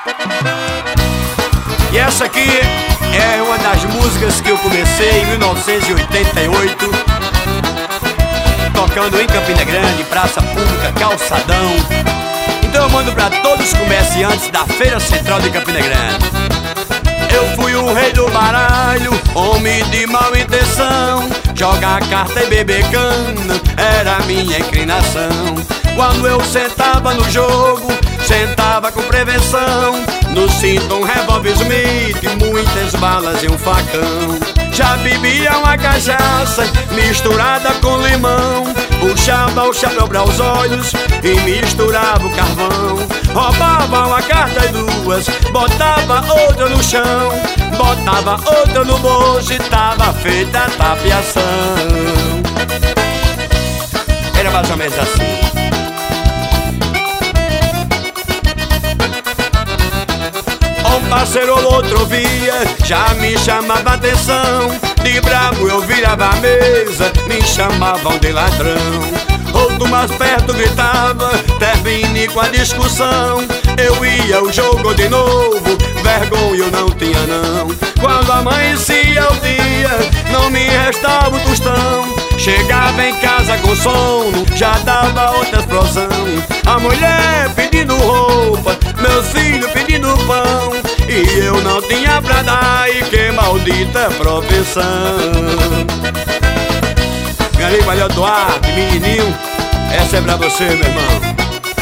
E essa aqui é uma das músicas que eu comecei em 1988, tocando em Campina Grande, praça pública, calçadão. Então eu mando pra todos os comerciantes da Feira Central de Campina Grande. Eu fui o rei do baralho, homem de mal intenção. Jogar carta e beber cana era minha inclinação. Quando eu sentava no jogo, sentava com prevenção. No cinto um revólver Smith, muitas balas e um facão. Já bebia uma cachaça misturada com limão. Puxava o chapéu para os olhos e misturava o carvão. Roubava uma carta e duas, botava outra no chão. Botava outra no bolso e tava feita a tapiação. Era mais ou menos assim. Um parceiro ou outro ouvia, já me chamava a atenção. De bravo eu virava a mesa, me chamavam de ladrão. Outro mais perto gritava, termine com a discussão. Eu ia ao jogo de novo, vergonha eu não tinha não. Quando amanhecia o dia, não me restava o tostão. Chegava em casa com sono, já dava outra explosão. A mulher pedindo roupa, meus filhos pedindo pão. E eu não tinha pra dar, e que maldita profissão. Galei, valeu, Duarte, menininho, essa é pra você, meu irmão.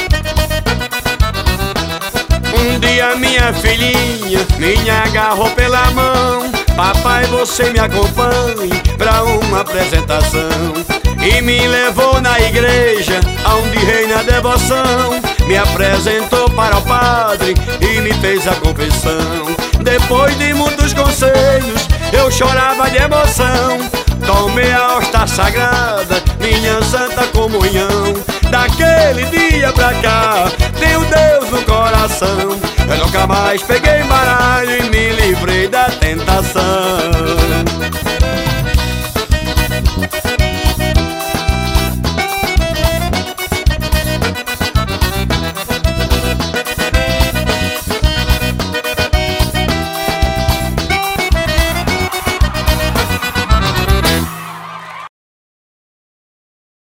Um dia minha filhinha me agarrou pela mão. Papai, você me acompanhe pra uma apresentação. E me levou na igreja, onde reina a devoção. Me apresentou para o padre e me fez a confissão. Depois de muitos conselhos, eu chorava de emoção. Tomei a hóstia sagrada, minha santa comunhão. Daquele dia pra cá, tenho Deus no coração. Eu nunca mais peguei baralho e me livrei da tentação.